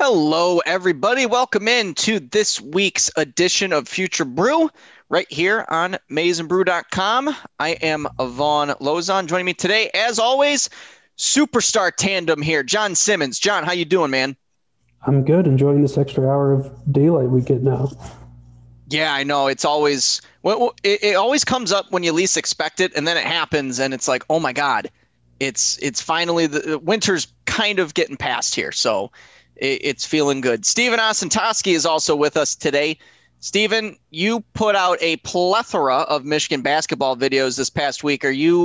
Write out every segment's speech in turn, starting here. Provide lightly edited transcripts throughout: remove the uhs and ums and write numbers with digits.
Hello, everybody. Welcome in to this week's edition of Future Brew right here on maizenbrew.com. I am Vaughn Lozon. Joining me today, as always, superstar tandem here, John Simmons. John, how you doing, man? I'm good, enjoying this extra hour of daylight we get now. Yeah, I know. It's always it always comes up when you least expect it, and then it happens, and it's like, oh my God, it's finally the winter's kind of getting past here. So it's feeling good. Steven Osentoski is also with us today. Steven, you put out a plethora of Michigan basketball videos this past week. Are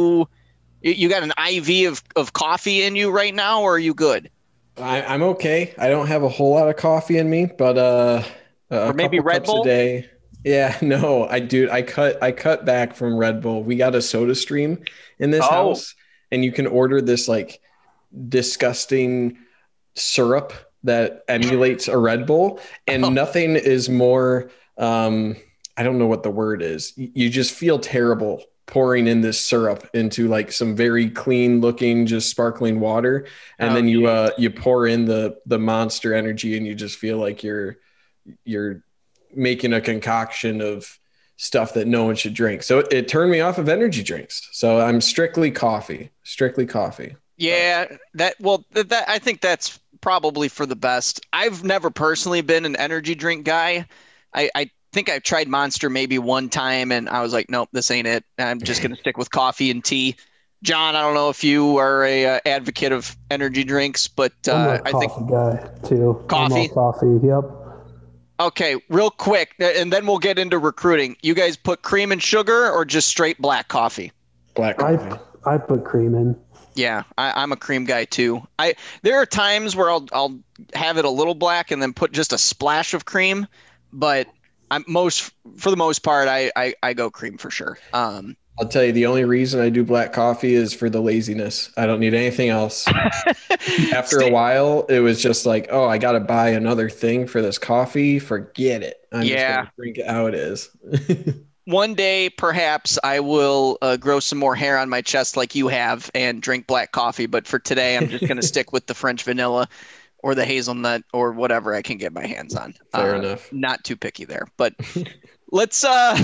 you got an IV of coffee in you right now, or are you good? I'm okay. I don't have a whole lot of coffee in me, but Or a maybe couple Red cups a Bull? day. Yeah, no, I do. I cut back from Red Bull. We got a Soda Stream in this Oh, house, and you can order this like disgusting syrup that emulates a Red Bull, and nothing is more I don't know what the word is. You just feel terrible pouring in this syrup into like some very clean looking just sparkling water, and oh, then you geez. you pour in the Monster Energy, and you just feel like you're making a concoction of stuff that no one should drink. So it turned me off of energy drinks. So I'm strictly coffee. But Yeah, that I think that's probably for the best. I've never personally been an energy drink guy. I think I've tried Monster maybe one time and I was like, nope, this ain't it. I'm just gonna stick with coffee and tea. John, I don't know if you are a advocate of energy drinks, but I'm a I think coffee guy too. I'm all coffee. coffee. Yep. Okay, real quick, and then we'll get into recruiting. You guys put cream and sugar or just straight black coffee? black I coffee. I put cream in. Yeah, I'm a cream guy too. I There are times where I'll have it a little black and then put just a splash of cream, but I'm most for the most part I go cream for sure. I'll tell you, the only reason I do black coffee is for the laziness. I don't need anything else. After a Sti- while, it was just like, oh, I got to buy another thing for this coffee. Forget it. I'm just going yeah, to drink it how it is. one day perhaps I will grow some more hair on my chest like you have and drink black coffee, but for today I'm just gonna stick with the French vanilla or the hazelnut or whatever I can get my hands on. Fair enough. Not too picky there, but let's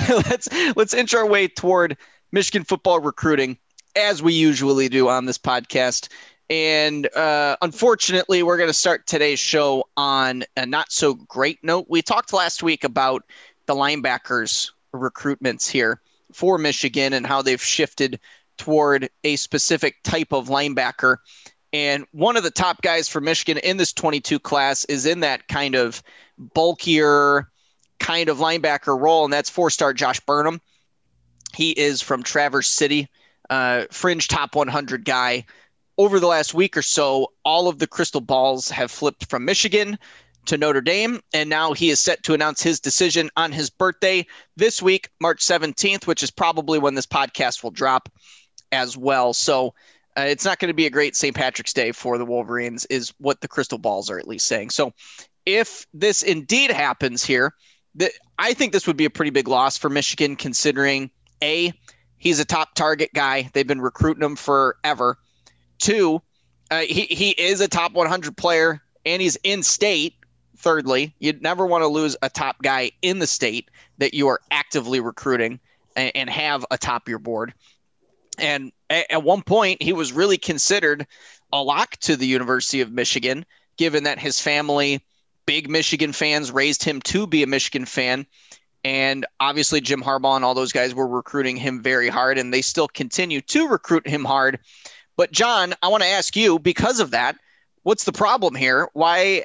let's inch our way toward Michigan football recruiting as we usually do on this podcast. And unfortunately, we're going to start today's show on a not so great note. We talked last week about the linebackers recruitments here for Michigan and how they've shifted toward a specific type of linebacker. And one of the top guys for Michigan in this 22 class is in that kind of bulkier kind of linebacker role, and that's four-star Josh Burnham. He is from Traverse City, fringe top 100 guy. Over the last week or so, all of the crystal balls have flipped from Michigan to Notre Dame, and now he is set to announce his decision on his birthday this week, March 17th, which is probably when this podcast will drop as well. So it's not going to be a great St. Patrick's Day for the Wolverines, is what the crystal balls are at least saying. So if this indeed happens here, I think this would be a pretty big loss for Michigan, considering A, he's a top target guy. They've been recruiting him forever. Two, he is a top 100 player and he's in state. Thirdly, you'd never want to lose a top guy in the state that you are actively recruiting and have atop your board. And at one point, he was really considered a lock to the University of Michigan, given that his family, big Michigan fans, raised him to be a Michigan fan. And obviously, Jim Harbaugh and all those guys were recruiting him very hard, and they still continue to recruit him hard. But, John, I want to ask you, because of that, what's the problem here? Why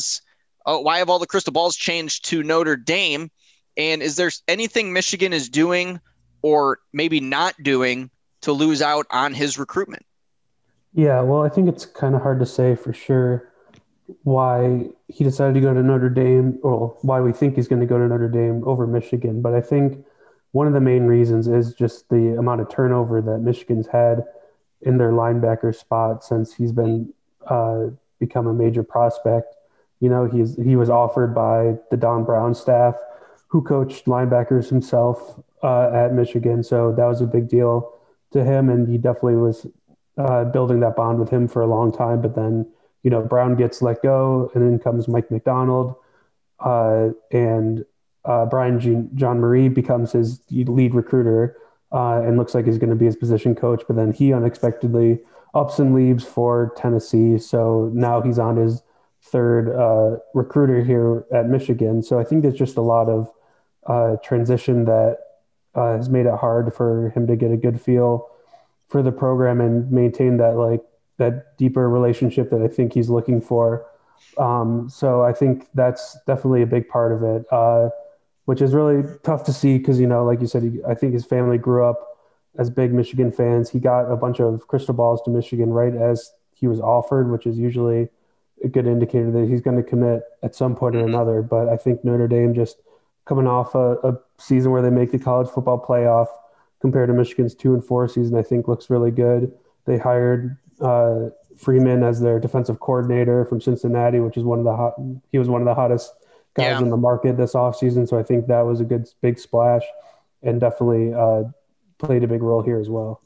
have all the crystal balls changed to Notre Dame? And is there anything Michigan is doing or maybe not doing to lose out on his recruitment? Yeah, well, I think it's kind of hard to say for sure why he decided to go to Notre Dame, or why we think he's going to go to Notre Dame over Michigan. But I think one of the main reasons is just the amount of turnover that Michigan's had in their linebacker spot since he's been become a major prospect. You know, he was offered by the Don Brown staff, who coached linebackers himself at Michigan, so that was a big deal to him, and he definitely was building that bond with him for a long time. But then Brown gets let go, and then comes Mike McDonald, and John Marie becomes his lead recruiter, and looks like he's going to be his position coach. But then he unexpectedly ups and leaves for Tennessee. So now he's on his third recruiter here at Michigan. So I think there's just a lot of transition that has made it hard for him to get a good feel for the program and maintain that deeper relationship that I think he's looking for. So I think that's definitely a big part of it, which is really tough to see because, like you said, I think his family grew up as big Michigan fans. He got a bunch of crystal balls to Michigan right as he was offered, which is usually a good indicator that he's going to commit at some point or another. But I think Notre Dame, just coming off a season where they make the college football playoff compared to Michigan's 2-4 season, I think looks really good. They hired Freeman as their defensive coordinator from Cincinnati, which is he was one of the hottest guys in the market this offseason. So I think that was a good big splash and definitely played a big role here as well.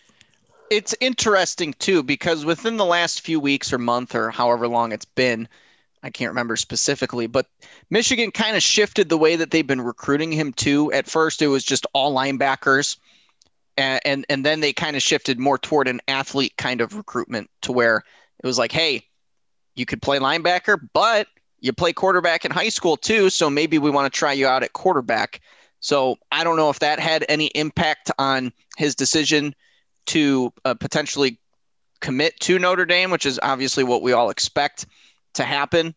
It's interesting too, because within the last few weeks or month or however long it's been, I can't remember specifically, but Michigan kind of shifted the way that they've been recruiting him too. At first, it was just all linebackers. And then they kind of shifted more toward an athlete kind of recruitment to where it was like, hey, you could play linebacker, but you play quarterback in high school too. So maybe we want to try you out at quarterback. So I don't know if that had any impact on his decision to potentially commit to Notre Dame, which is obviously what we all expect to happen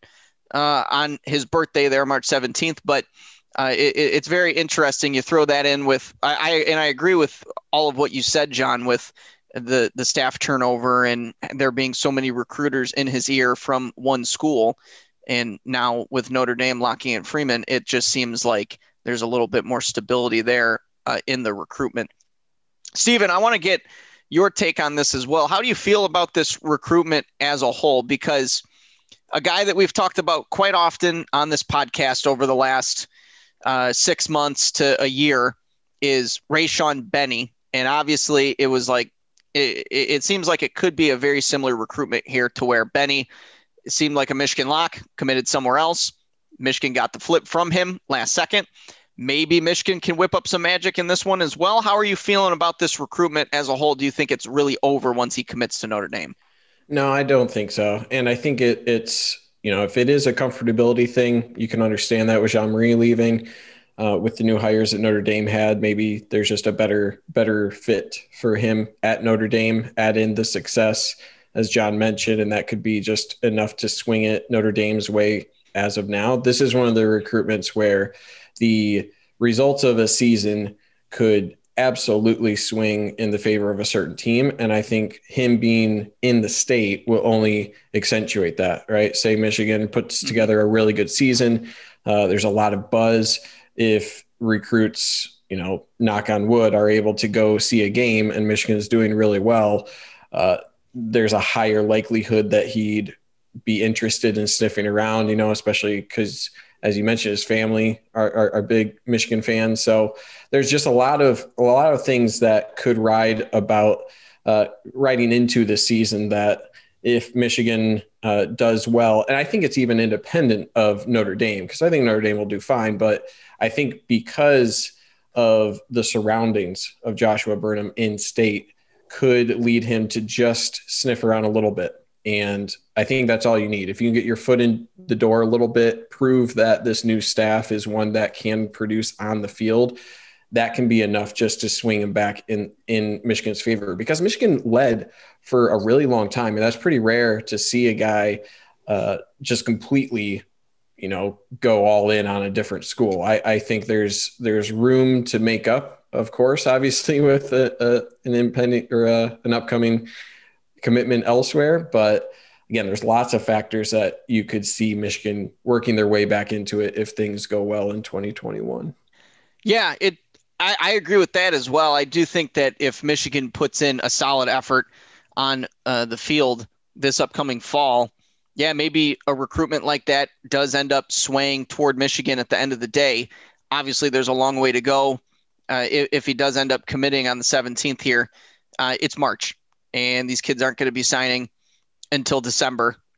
on his birthday there, March 17th. But it's very interesting. You throw that in with I agree with all of what you said, John, with the staff turnover and there being so many recruiters in his ear from one school. And now with Notre Dame locking in Freeman, it just seems like there's a little bit more stability there in the recruitment. Steven, I want to get your take on this as well. How do you feel about this recruitment as a whole? Because a guy that we've talked about quite often on this podcast over the last 6 months to a year is Rayshawn Benny. And obviously it was like, it seems like it could be a very similar recruitment here to where Benny seemed like a Michigan lock, committed somewhere else. Michigan got the flip from him last second. Maybe Michigan can whip up some magic in this one as well. How are you feeling about this recruitment as a whole? Do you think it's really over once he commits to Notre Dame? No, I don't think so. And I think it's, if it is a comfortability thing, you can understand that with Jean Marie leaving, with the new hires that Notre Dame had. Maybe there's just a better fit for him at Notre Dame, add in the success, as John mentioned, and that could be just enough to swing it Notre Dame's way as of now. This is one of the recruitments where the results of a season could absolutely swing in the favor of a certain team. And I think him being in the state will only accentuate that, right? Say Michigan puts together a really good season. There's a lot of buzz. If recruits, knock on wood, are able to go see a game and Michigan is doing really well, there's a higher likelihood that he'd be interested in sniffing around, especially because, as you mentioned, his family are big Michigan fans. So there's just a lot of things that could ride about riding into the season that if Michigan does well, and I think it's even independent of Notre Dame, because I think Notre Dame will do fine, but I think because of the surroundings of Joshua Burnham in state could lead him to just sniff around a little bit. And I think that's all you need. If you can get your foot in the door a little bit, prove that this new staff is one that can produce on the field, that can be enough just to swing him back in Michigan's favor, because Michigan led for a really long time. And that's pretty rare to see a guy just completely, go all in on a different school. I think there's room to make up, of course, obviously with an impending or an upcoming commitment elsewhere. But again, there's lots of factors that you could see Michigan working their way back into it if things go well in 2021. Yeah, I agree with that as well. I do think that if Michigan puts in a solid effort on the field this upcoming fall, yeah, maybe a recruitment like that does end up swaying toward Michigan at the end of the day. Obviously, there's a long way to go. If he does end up committing on the 17th here, it's March. And these kids aren't going to be signing until December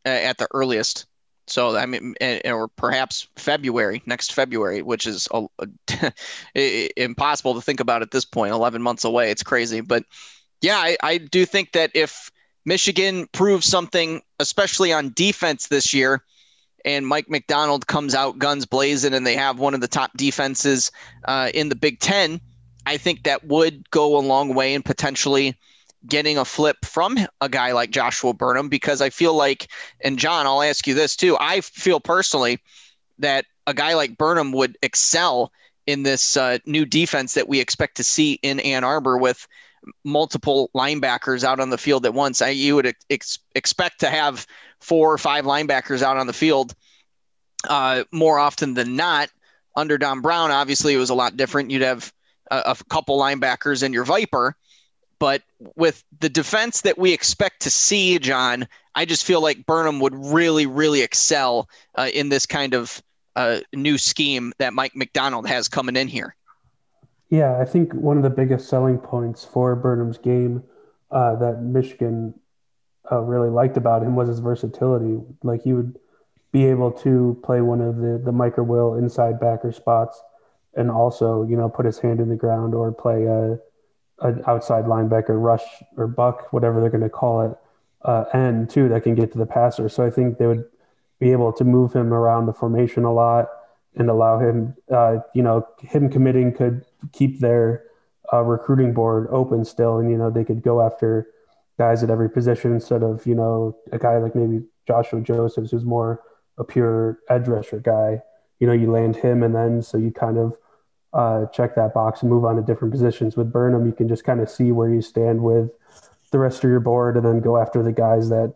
at the earliest. So, I mean, or perhaps next February, which is impossible to think about at this point, 11 months away. It's crazy. But yeah, I do think that if Michigan proves something, especially on defense this year, and Mike Macdonald comes out guns blazing and they have one of the top defenses in the Big Ten, I think that would go a long way in potentially getting a flip from a guy like Joshua Burnham, because I feel like, and John, I'll ask you this too, I feel personally that a guy like Burnham would excel in this new defense that we expect to see in Ann Arbor with multiple linebackers out on the field at once. You would expect to have 4 or 5 linebackers out on the field more often than not. Under Don Brown, obviously, it was a lot different. You'd have a couple linebackers in your Viper. But with the defense that we expect to see, John, I just feel like Burnham would really, really excel in this kind of new scheme that Mike Macdonald has coming in here. Yeah, I think one of the biggest selling points for Burnham's game that Michigan really liked about him was his versatility. Like, he would be able to play one of the Micah Will inside backer spots and also, put his hand in the ground or play an outside linebacker, rush or buck, whatever they're going to call it, end too, that can get to the passer. So I think they would be able to move him around the formation a lot and allow him, him committing could keep their recruiting board open still. And, they could go after guys at every position instead of, a guy like maybe Joshua Josephs, who's more a pure edge rusher guy. You land him and then so you kind of check that box and move on to different positions. With Burnham, you can just kind of see where you stand with the rest of your board and then go after the guys that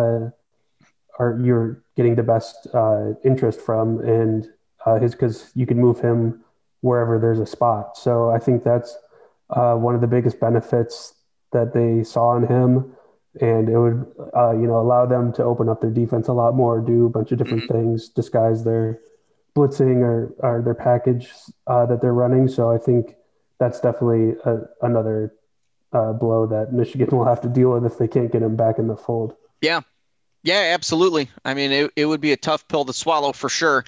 you're getting the best interest from, and because you can move him wherever there's a spot. So I think that's one of the biggest benefits that they saw in him, and it would allow them to open up their defense a lot more, do a bunch of different things, disguise their blitzing or their package that they're running. So I think that's definitely another blow that Michigan will have to deal with if they can't get him back in the fold. Yeah, absolutely. I mean, it would be a tough pill to swallow for sure.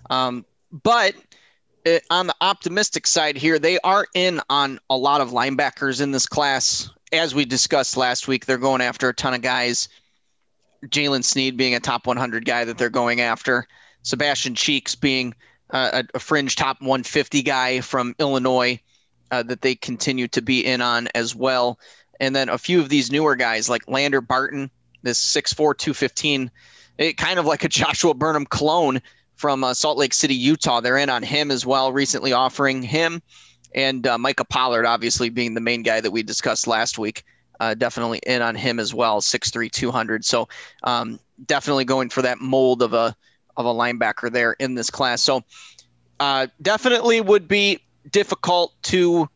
But on the optimistic side here, they are in on a lot of linebackers in this class. As we discussed last week, they're going after a ton of guys. Jalen Sneed being a top 100 guy that they're going after. Sebastian Cheeks being a fringe top 150 guy from Illinois that they continue to be in on as well. And then a few of these newer guys like Lander Barton, this 6'4", 215, kind of like a Joshua Burnham clone from Salt Lake City, Utah. They're in on him as well, recently offering him. And Micah Pollard, obviously, being the main guy that we discussed last week, definitely in on him as well, 6'3", 200. So definitely going for that mold of a linebacker there in this class. So definitely would be difficult to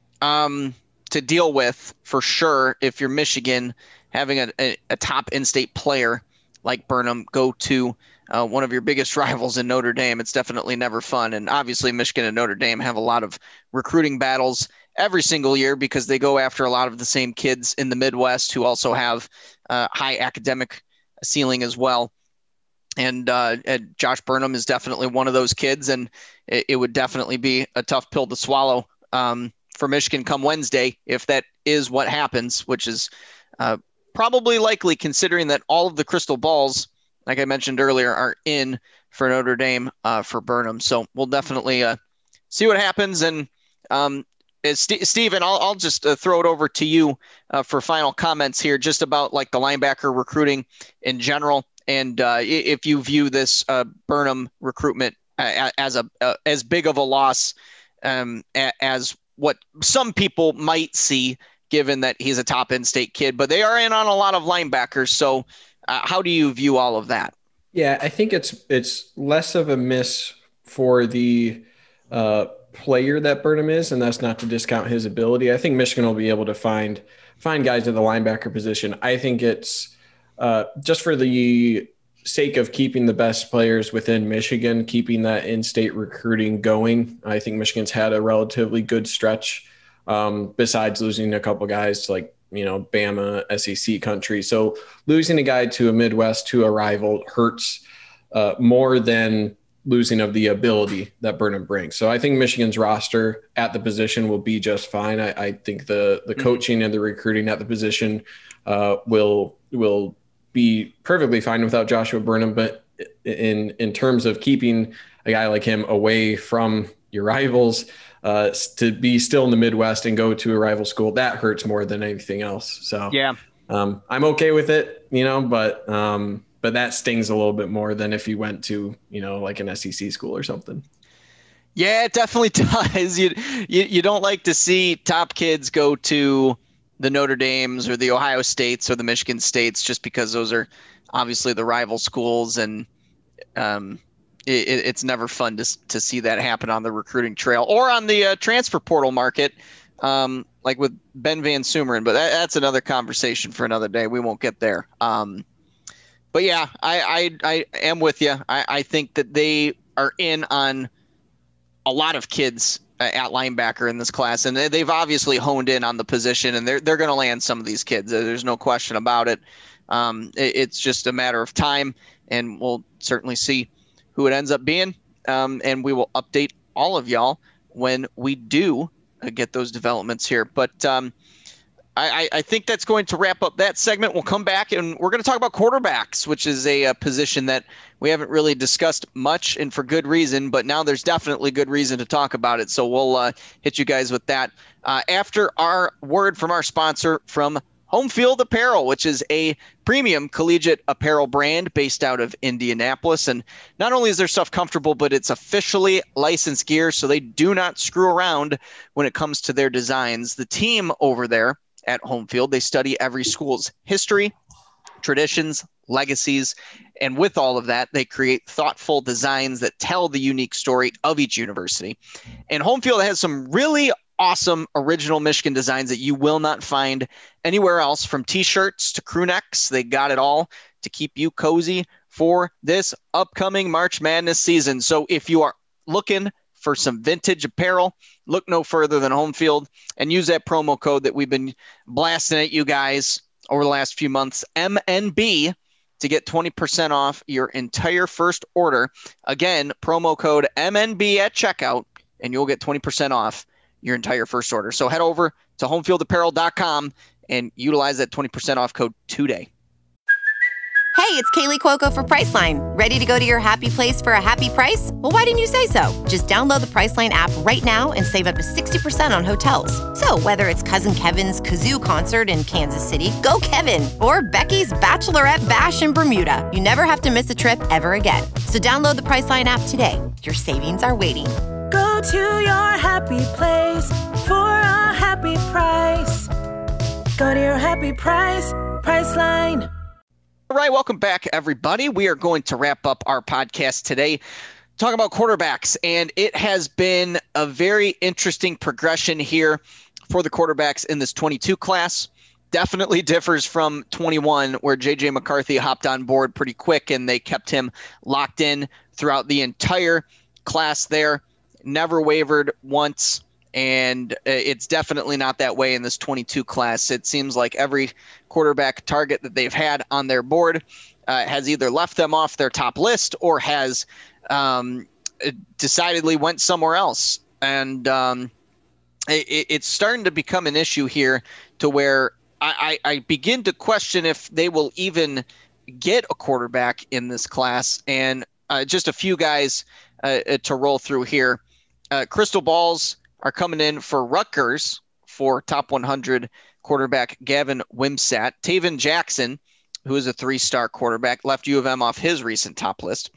deal with for sure if you're Michigan, having a top in-state player like Burnham go to one of your biggest rivals in Notre Dame. It's definitely never fun. And obviously Michigan and Notre Dame have a lot of recruiting battles every single year because they go after a lot of the same kids in the Midwest who also have high academic ceiling as well. And Josh Burnham is definitely one of those kids, and it would definitely be a tough pill to swallow for Michigan come Wednesday if that is what happens, which is probably likely considering that all of the crystal balls, like I mentioned earlier, are in for Notre Dame for Burnham. So we'll definitely see what happens. And Stephen, I'll just throw it over to you for final comments here, just about like the linebacker recruiting in general. And if you view this Burnham recruitment as big of a loss as what some people might see, given that he's a top in-state kid, but they are in on a lot of linebackers. So how do you view all of that? Yeah, I think it's less of a miss for the player that Burnham is, and that's not to discount his ability. I think Michigan will be able to find guys at the linebacker position. I think it's just for the sake of keeping the best players within Michigan, keeping that in-state recruiting going. I think Michigan's had a relatively good stretch, besides losing a couple guys like Bama SEC country. So losing a guy to a Midwest, to a rival, hurts more than losing of the ability that Burnham brings. So I think Michigan's roster at the position will be just fine. I think the coaching and the recruiting at the position will be perfectly fine without Joshua Burnham. But in terms of keeping a guy like him away from your rivals, to be still in the Midwest and go to a rival school, that hurts more than anything else. So yeah, I'm okay with it, but that stings a little bit more than if you went to, like an SEC school or something. Yeah, it definitely does. You don't like to see top kids go to the Notre Dames or the Ohio States or the Michigan States, just because those are obviously the rival schools, and it's never fun to see that happen on the recruiting trail or on the transfer portal market, like with Ben Van Sumeren. But that's another conversation for another day. We won't get there. But yeah, I am with you. I think that they are in on a lot of kids at linebacker in this class, and they've obviously honed in on the position, and they're going to land some of these kids. There's no question about it. It's just a matter of time, and we'll certainly see who it ends up being. And we will update all of y'all when we do get those developments here. But I think that's going to wrap up that segment. We'll come back and we're going to talk about quarterbacks, which is a position that we haven't really discussed much, and for good reason, but now there's definitely good reason to talk about it. So we'll hit you guys with that after our word from our sponsor from Home Field Apparel, which is a premium collegiate apparel brand based out of Indianapolis. And not only is their stuff comfortable, but it's officially licensed gear, so they do not screw around when it comes to their designs. The team over there at Home Field, they study every school's history, traditions, legacies, and with all of that, they create thoughtful designs that tell the unique story of each university. And Home Field has some really awesome original Michigan designs that you will not find anywhere else, from t-shirts to crew necks. They got it all to keep you cozy for this upcoming March Madness season. So if you are looking for some vintage apparel, look no further than Home Field, and use that promo code that we've been blasting at you guys over the last few months, MNB, to get 20% off your entire first order. Again, promo code MNB at checkout, and you'll get 20% off your entire first order. So head over to homefieldapparel.com and utilize that 20% off code today. Hey, it's Kaylee Cuoco for Priceline. Ready to go to your happy place for a happy price? Well, why didn't you say so? Just download the Priceline app right now and save up to 60% on hotels. So whether it's Cousin Kevin's Kazoo Concert in Kansas City, go Kevin, or Becky's Bachelorette Bash in Bermuda, you never have to miss a trip ever again. So download the Priceline app today. Your savings are waiting. Go to your happy place for a happy price. Go to your happy price, Priceline. All right, welcome back, everybody. We are going to wrap up our podcast today talking about quarterbacks, and it has been a very interesting progression here for the quarterbacks in this 22 class. Definitely differs from 21, where J.J. McCarthy hopped on board pretty quick, and they kept him locked in throughout the entire class there. Never wavered once, and it's definitely not that way in this 22 class. It seems like every quarterback target that they've had on their board has either left them off their top list or has decidedly went somewhere else. And it's starting to become an issue here to where I begin to question if they will even get a quarterback in this class. And just a few guys to roll through here. Crystal balls are coming in for Rutgers for top 100 quarterback Gavin Wimsatt. Taven Jackson, who is a 3-star quarterback, left U of M off his recent top list.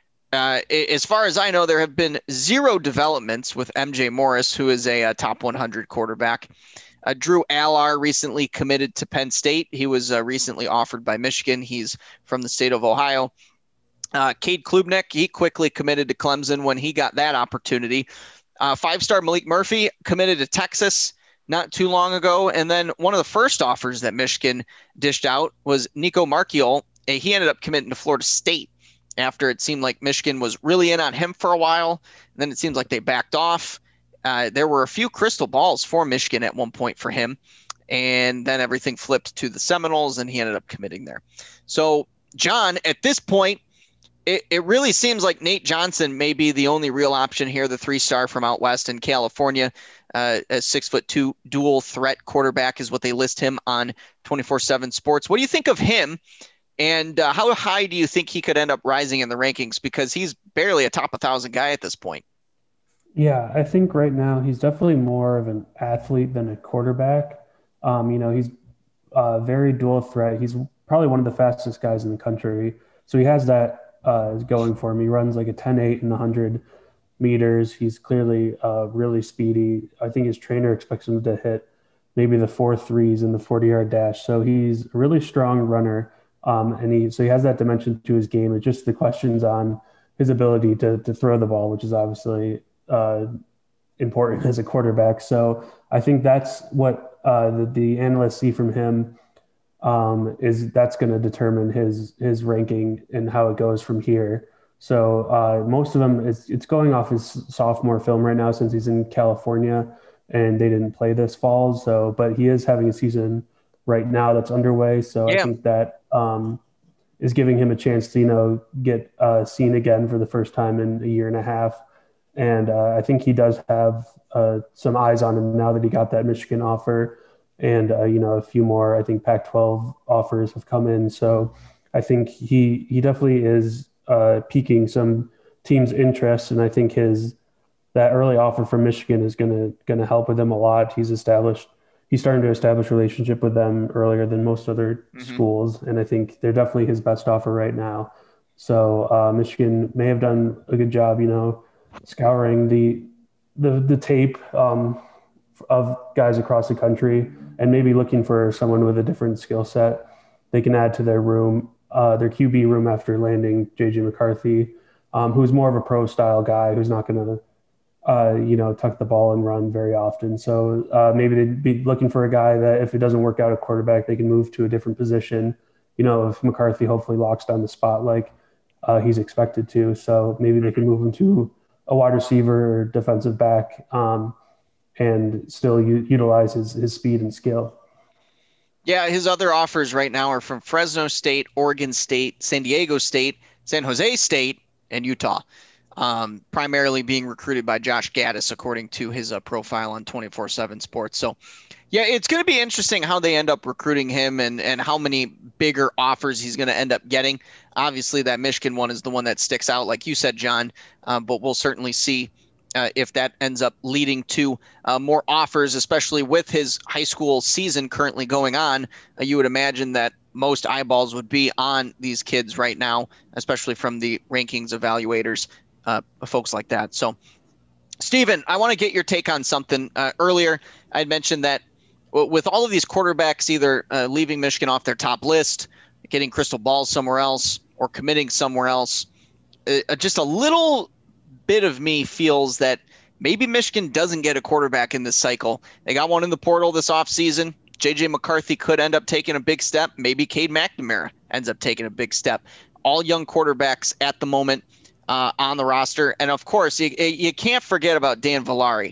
As far as I know, there have been 0 developments with MJ Morris, who is a top 100 quarterback. Drew Allar recently committed to Penn State. He was recently offered by Michigan. He's from the state of Ohio. Cade Klubnik, he quickly committed to Clemson when he got that opportunity. 5-star Malik Murphy committed to Texas not too long ago. And then one of the first offers that Michigan dished out was Nico Marchiol. He ended up committing to Florida State after it seemed like Michigan was really in on him for a while. And then it seems like they backed off. There were a few crystal balls for Michigan at one point for him. and then everything flipped to the Seminoles, and he ended up committing there. So, John, at this point, it really seems like Nate Johnson may be the only real option here, the 3-star from out west in California. A 6'2" dual threat quarterback is what they list him on 24/7 Sports. What do you think of him? And how high do you think he could end up rising in the rankings? Because he's barely a top 1,000 guy at this point. Yeah, I think right now he's definitely more of an athlete than a quarterback. He's very dual threat. He's probably one of the fastest guys in the country. So he has that going for him. He runs like a 10.8 in the 100 meters. He's clearly really speedy. I think his trainer expects him to hit maybe the 4.3s in the 40-yard dash. So he's a really strong runner. And he has that dimension to his game. It's just the questions on his ability to throw the ball, which is obviously important as a quarterback. So I think that's what the analysts see from him is that's going to determine his ranking and how it goes from here. So most of them, it's going off his sophomore film right now since he's in California and they didn't play this fall. So, but he is having a season right now that's underway. So yeah. I think that is giving him a chance to, get seen again for the first time in a year and a half. And I think he does have some eyes on him now that he got that Michigan offer. And, a few more, I think Pac-12 offers have come in. So I think he definitely is piquing some teams' interest. And I think that early offer from Michigan is going to help with him a lot. He's starting to establish a relationship with them earlier than most other schools. And I think they're definitely his best offer right now. So Michigan may have done a good job, scouring the tape of guys across the country and maybe looking for someone with a different skill set they can add to their room, their QB room after landing JJ McCarthy, who's more of a pro style guy who's not going to, tuck the ball and run very often. So maybe they'd be looking for a guy that if it doesn't work out at quarterback, they can move to a different position. If McCarthy hopefully locks down the spot like he's expected to. So maybe they can move him to a wide receiver or defensive back and still utilize his speed and skill. Yeah, his other offers right now are from Fresno State, Oregon State, San Diego State, San Jose State, and Utah. Primarily being recruited by Josh Gaddis, according to his profile on 24/7 Sports. So, yeah, it's going to be interesting how they end up recruiting him and how many bigger offers he's going to end up getting. Obviously, that Michigan one is the one that sticks out, like you said, John, but we'll certainly see if that ends up leading to more offers, especially with his high school season currently going on. You would imagine that most eyeballs would be on these kids right now, especially from the rankings evaluators. Folks like that. So, Steven, I want to get your take on something. Earlier, I had mentioned that with all of these quarterbacks either leaving Michigan off their top list, getting crystal balls somewhere else, or committing somewhere else, just a little bit of me feels that maybe Michigan doesn't get a quarterback in this cycle. They got one in the portal this offseason. J.J. McCarthy could end up taking a big step. Maybe Cade McNamara ends up taking a big step. All young quarterbacks at the moment. On the roster. And of course, you can't forget about Dan Villari.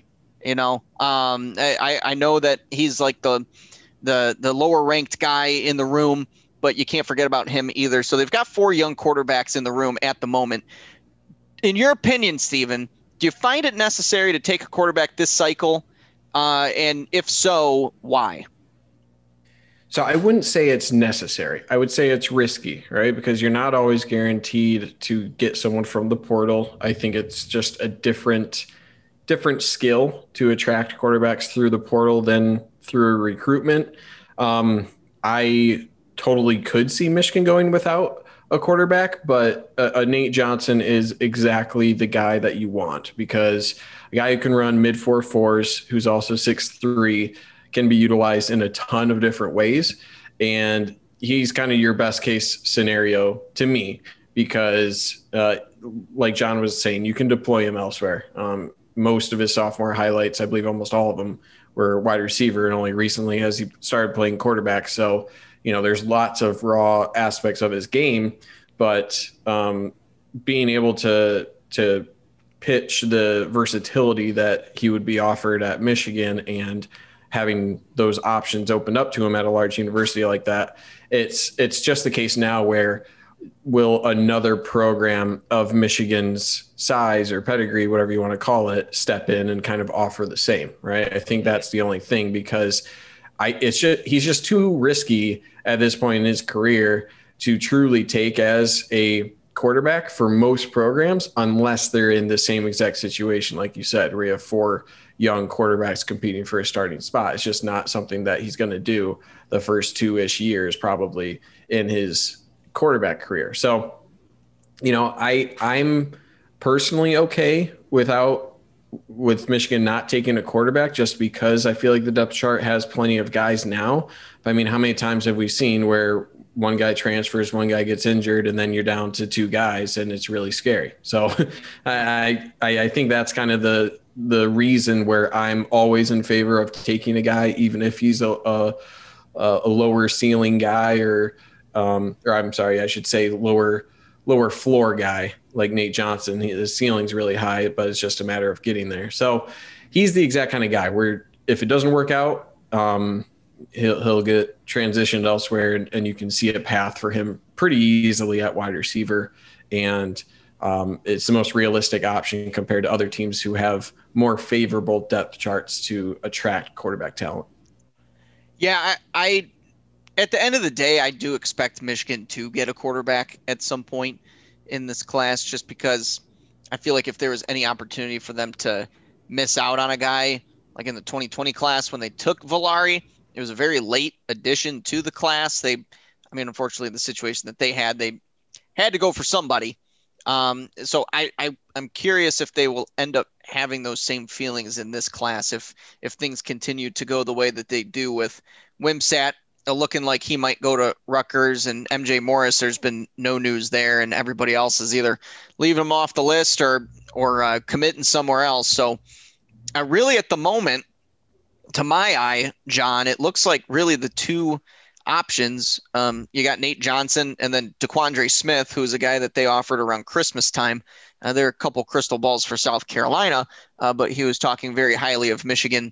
I know that he's like the lower ranked guy in the room, but you can't forget about him either. So they've got 4 young quarterbacks in the room at the moment. In your opinion, Steven, do you find it necessary to take a quarterback this cycle? And if so, why? So I wouldn't say it's necessary. I would say it's risky, right? Because you're not always guaranteed to get someone from the portal. I think it's just a different skill to attract quarterbacks through the portal than through recruitment. I totally could see Michigan going without a quarterback, but a Nate Johnson is exactly the guy that you want, because a guy who can run mid 4.4s, who's also 6'3", can be utilized in a ton of different ways. And he's kind of your best case scenario to me, because like John was saying, you can deploy him elsewhere. Most of his sophomore highlights, I believe almost all of them, were wide receiver, and only recently has he started playing quarterback. So, there's lots of raw aspects of his game, but being able to pitch the versatility that he would be offered at Michigan and having those options opened up to him at a large university like that. It's just the case now where will another program of Michigan's size or pedigree, whatever you want to call it, step in and kind of offer the same, right? I think that's the only thing, because he's just too risky at this point in his career to truly take as a quarterback for most programs, unless they're in the same exact situation, like you said, where you have 4 young quarterbacks competing for a starting spot. It's just not something that he's going to do the first 2-ish years probably in his quarterback career. So, I'm personally okay with Michigan not taking a quarterback, just because I feel like the depth chart has plenty of guys now. But I mean, how many times have we seen where one guy transfers, one guy gets injured, and then you're down to 2 guys, and it's really scary. So I think that's kind of the reason where I'm always in favor of taking a guy, even if he's a lower ceiling guy, or I'm sorry, I should say lower floor guy like Nate Johnson. His ceiling's really high, but it's just a matter of getting there. So he's the exact kind of guy where if it doesn't work out, he'll get transitioned elsewhere, and you can see a path for him pretty easily at wide receiver. And it's the most realistic option compared to other teams who have more favorable depth charts to attract quarterback talent. Yeah, I at the end of the day, I do expect Michigan to get a quarterback at some point in this class, just because I feel like if there was any opportunity for them to miss out on a guy, like in the 2020 class when they took Villari, it was a very late addition to the class. Unfortunately, the situation that they had to go for somebody. So I'm curious if they will end up having those same feelings in this class if things continue to go the way that they do, with Wimsatt looking like he might go to Rutgers, and MJ Morris, there's been no news there, and everybody else is either leaving him off the list or committing somewhere else. So really at the moment, to my eye, John, it looks like really the 2 options. You got Nate Johnson and then DeQuandre Smith, who's a guy that they offered around Christmas time. There are a couple crystal balls for South Carolina, but he was talking very highly of Michigan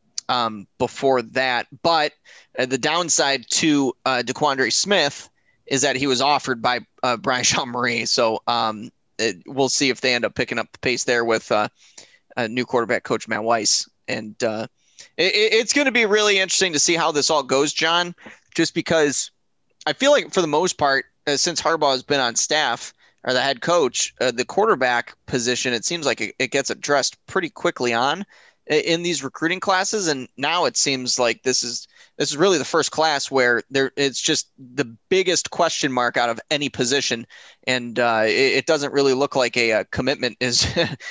before that. But the downside to DeQuandre Smith is that he was offered by Brian Jean-Marie. So we'll see if they end up picking up the pace there with new quarterback coach Matt Weiss. And it's going to be really interesting to see how this all goes, John, just because I feel like for the most part, since Harbaugh has been on staff or the head coach, the quarterback position, it seems like it gets addressed pretty quickly on in these recruiting classes. And now it seems like this is really the first class where it's just the biggest question mark out of any position. And it doesn't really look like a commitment is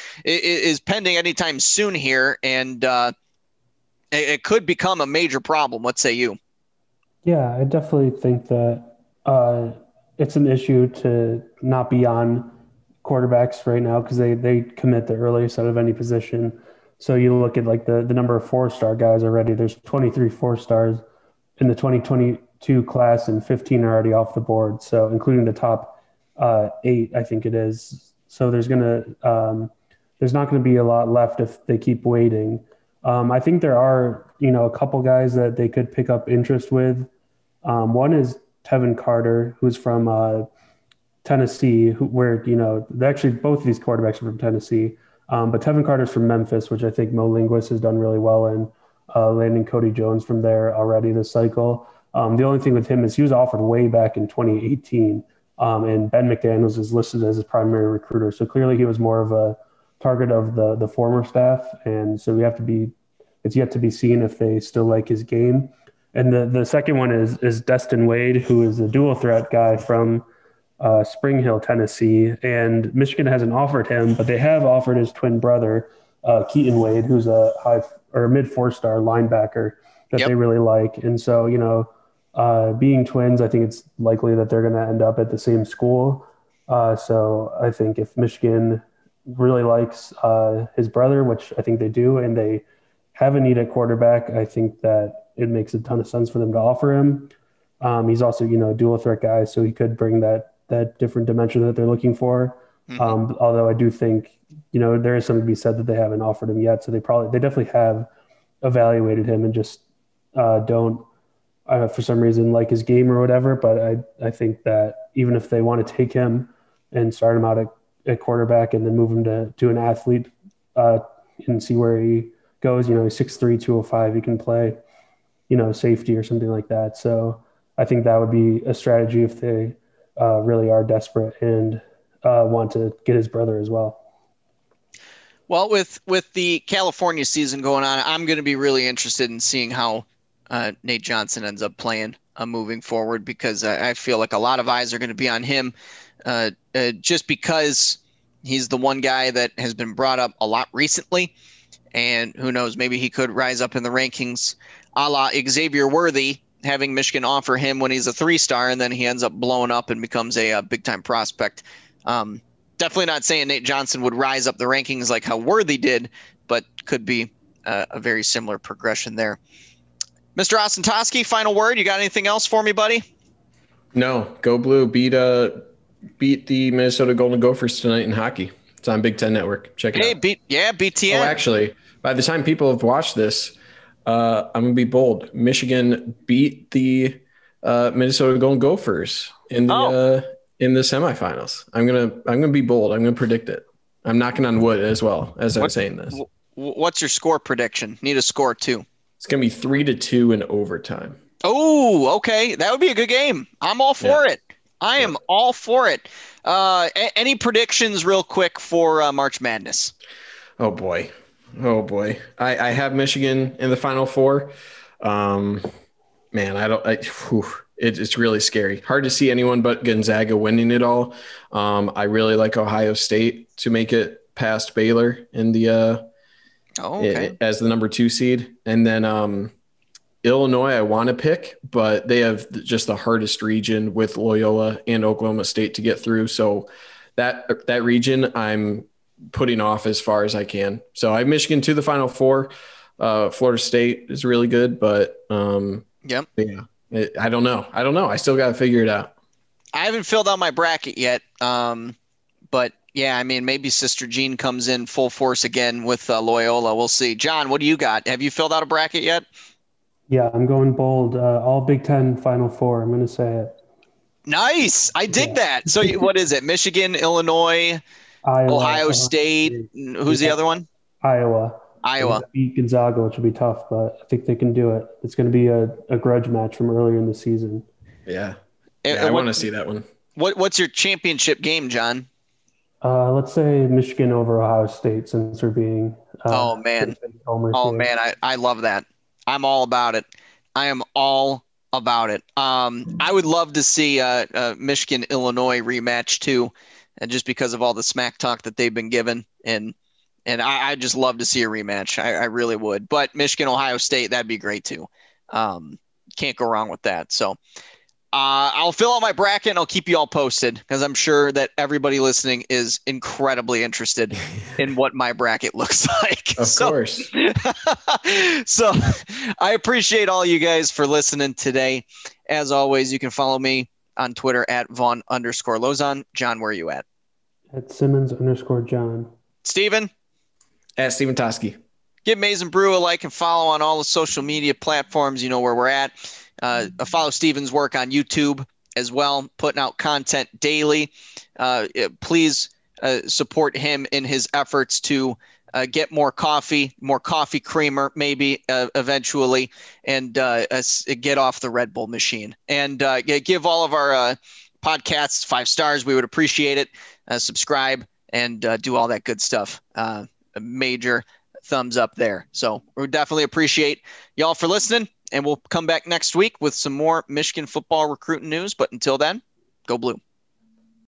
pending anytime soon here. And it could become a major problem. What say you? Yeah, I definitely think that it's an issue to not be on quarterbacks right now, because they commit the earliest out of any position. So you look at like the number of 4-star guys already. There's 23 4-stars in the 2022 class, and 15 are already off the board. So including the top 8, I think it is. So there's not going to be a lot left if they keep waiting. I think there are, a couple guys that they could pick up interest with. One is Tevin Carter, who's from Tennessee, where actually both of these quarterbacks are from Tennessee. But Tevin Carter's from Memphis, which I think Mo Linguist has done really well in, landing Cody Jones from there already this cycle. The only thing with him is he was offered way back in 2018, and Ben McDaniels is listed as his primary recruiter. So clearly he was more of a target of the former staff, and so it's yet to be seen if they still like his game. And the second one is Destin Wade, who is a dual threat guy from Spring Hill, Tennessee, and Michigan hasn't offered him, but they have offered his twin brother, Keaton Wade, who's a mid 4-star linebacker that they really like. And so, being twins, I think it's likely that they're going to end up at the same school. So I think if Michigan really likes his brother, which I think they do, and they have a need at quarterback, I think that it makes a ton of sense for them to offer him. He's also, a dual threat guy, so he could bring that different dimension that they're looking for. Mm-hmm. Although I do think, there is something to be said that they haven't offered him yet. So they definitely have evaluated him and just don't, for some reason, like his game or whatever. But I think that even if they want to take him and start him out at quarterback and then move him to an athlete and see where he goes, he's 6'3", 205. He can play, safety or something like that. So I think that would be a strategy if they really are desperate and want to get his brother as well. Well, with the California season going on, I'm going to be really interested in seeing how Nate Johnson ends up playing moving forward, because I feel like a lot of eyes are going to be on him just because he's the one guy that has been brought up a lot recently. And who knows, maybe he could rise up in the rankings a la Xavier Worthy, having Michigan offer him when he's a 3-star, and then he ends up blowing up and becomes a big-time prospect. Definitely not saying Nate Johnson would rise up the rankings like how Worthy did, but could be a very similar progression there. Mr. Osentoski, final word. You got anything else for me, buddy? No. Go Blue. Beat the Minnesota Golden Gophers tonight in hockey. It's on Big Ten Network. Check it out. BTN. Oh, actually, by the time people have watched this, I'm going to be bold. Michigan beat the Minnesota Golden Gophers in the semifinals. I'm gonna be bold. I'm gonna predict it. I'm knocking on wood as well as I'm saying this. What's your score prediction? Need a score too. It's gonna be 3-2 in overtime. Oh, okay. That would be a good game. I'm all for it. I am all for it. Any predictions real quick for March Madness? Oh boy. I have Michigan in the Final Four. It's really scary. Hard to see anyone but Gonzaga winning it all. I really like Ohio State to make it past Baylor in the as the number 2 seed. And then Illinois I want to pick, but they have just the hardest region with Loyola and Oklahoma State to get through. So that region I'm putting off as far as I can. So I have Michigan to the Final Four. Florida State is really good, but yep. Yeah. I don't know. I still got to figure it out. I haven't filled out my bracket yet. But yeah, I mean, maybe Sister Jean comes in full force again with Loyola. We'll see. John, what do you got? Have you filled out a bracket yet? Yeah, I'm going bold. All Big Ten Final Four. I'm going to say it. Nice. I dig that. So what is it? Michigan, Illinois, Iowa, Ohio State. Who's the other one? Iowa. Beat Gonzaga, which will be tough, but I think they can do it. It's going to be a grudge match from earlier in the season. Yeah. I want to see that one. What's your championship game, John? Let's say Michigan over Ohio State, since we're being oh man, I love that. I'm all about it. I am all about it. I would love to see a Michigan Illinois rematch too, and just because of all the smack talk that they've been given, and I just love to see a rematch. I really would. But Michigan Ohio State, that'd be great too. Can't go wrong with that. So I'll fill out my bracket and I'll keep you all posted, because I'm sure that everybody listening is incredibly interested in what my bracket looks like. Of course. So I appreciate all you guys for listening today. As always, you can follow me on Twitter at Vaughn_Lozon. John, where are you at? At Simmons_John. Steven? At Steven Toski. Give Maize n Brew a like and follow on all the social media platforms. You know where we're at. Follow Steven's work on YouTube as well, putting out content daily. Please support him in his efforts to get more coffee creamer, maybe eventually, and get off the Red Bull machine. And give all of our podcasts 5 stars. We would appreciate it. Subscribe and do all that good stuff. A major thumbs up there. So we definitely appreciate y'all for listening. And we'll come back next week with some more Michigan football recruiting news. But until then, go Blue.